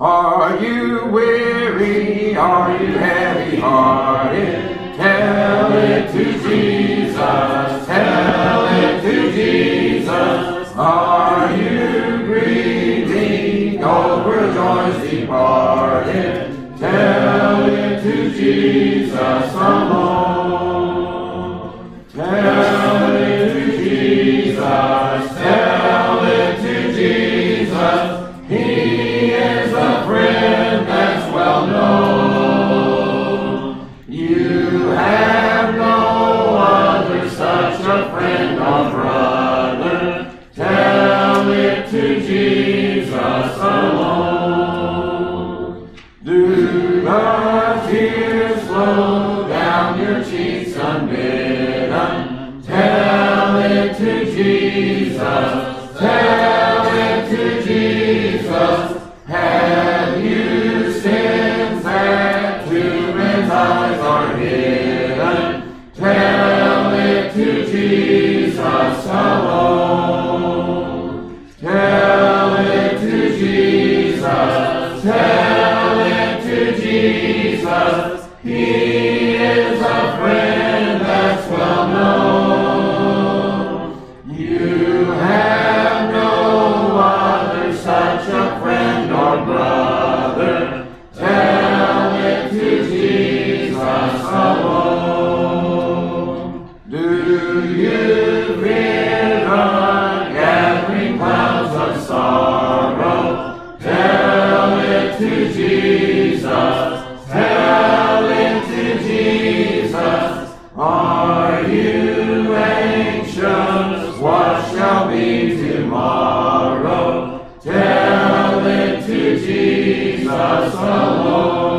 Are you weary? Are you heavy-hearted? Tell it to Jesus. Tell it to Jesus. Are you grieving over joys departed? Tell it to Jesus alone. Tell it to Jesus. Tell it to Jesus. He is a friend that's well known. You have no other such a friend or brother. Tell it to Jesus alone. Do the tears flow down your cheeks unbidden? Tell it to Jesus. Tell it to Jesus. Have you sins that to men's eyes are hidden? Tell it to Jesus alone. Tell it to Jesus. Tell it to Jesus. He is a friend that's well known. You have no other such a friend or brother. Tell it to Jesus alone. Do you fear the gathering clouds of sorrow? Tell it to Jesus. Tell it to Jesus. Are you anxious? What shall be tomorrow? Tell it to Jesus alone.